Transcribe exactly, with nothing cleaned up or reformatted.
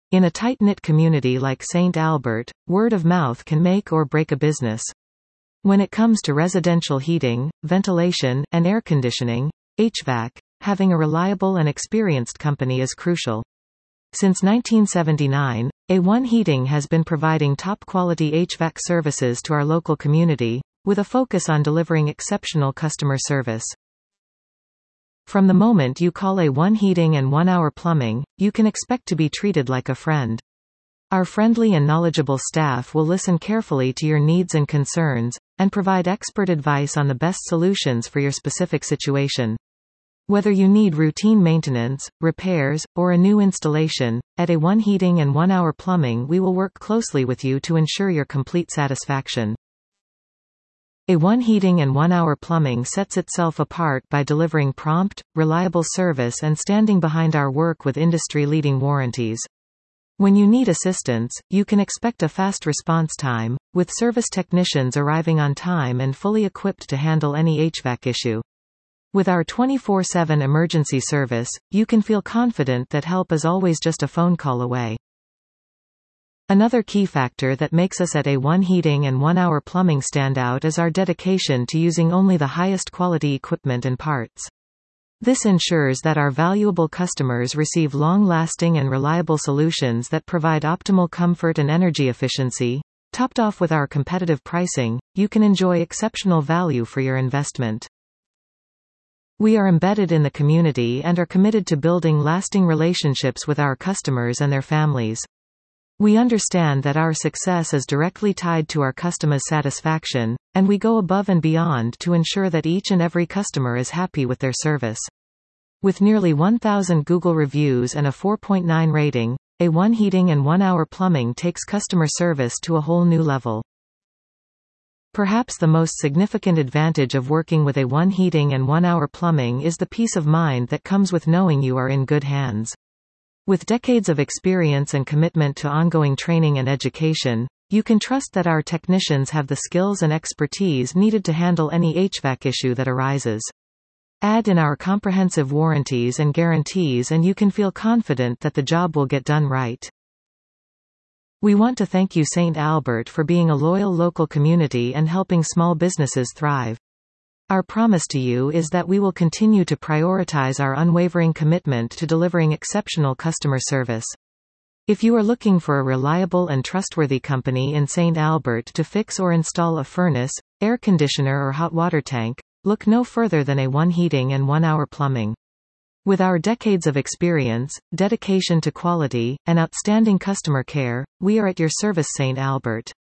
In a tight-knit community like Saint Albert, word of mouth can make or break a business. When it comes to residential heating, ventilation, and air conditioning, H V A C, having a reliable and experienced company is crucial. Since nineteen seventy-nine, A one Heating has been providing top-quality H V A C services to our local community, with a focus on delivering exceptional customer service. From the moment you call A one Heating and one hour Plumbing, you can expect to be treated like a friend. Our friendly and knowledgeable staff will listen carefully to your needs and concerns, and provide expert advice on the best solutions for your specific situation. Whether you need routine maintenance, repairs, or a new installation, at A one Heating and one hour Plumbing we will work closely with you to ensure your complete satisfaction. A one Heating and one hour Plumbing sets itself apart by delivering prompt, reliable service and standing behind our work with industry-leading warranties. When you need assistance, you can expect a fast response time, with service technicians arriving on time and fully equipped to handle any H V A C issue. With our twenty-four seven emergency service, you can feel confident that help is always just a phone call away. Another key factor that makes us at A one Heating and one hour Plumbing stand out is our dedication to using only the highest quality equipment and parts. This ensures that our valuable customers receive long-lasting and reliable solutions that provide optimal comfort and energy efficiency. Topped off with our competitive pricing, you can enjoy exceptional value for your investment. We are embedded in the community and are committed to building lasting relationships with our customers and their families. We understand that our success is directly tied to our customers' satisfaction, and we go above and beyond to ensure that each and every customer is happy with their service. With nearly one thousand Google reviews and a four point nine rating, A one Heating and one hour Plumbing takes customer service to a whole new level. Perhaps the most significant advantage of working with A one Heating and one hour Plumbing is the peace of mind that comes with knowing you are in good hands. With decades of experience and commitment to ongoing training and education, you can trust that our technicians have the skills and expertise needed to handle any H V A C issue that arises. Add in our comprehensive warranties and guarantees and you can feel confident that the job will get done right. We want to thank you Saint Albert for being a loyal local community and helping small businesses thrive. Our promise to you is that we will continue to prioritize our unwavering commitment to delivering exceptional customer service. If you are looking for a reliable and trustworthy company in Saint Albert to fix or install a furnace, air conditioner or hot water tank, look no further than A one Heating and one hour Plumbing. With our decades of experience, dedication to quality, and outstanding customer care, we are at your service Saint Albert.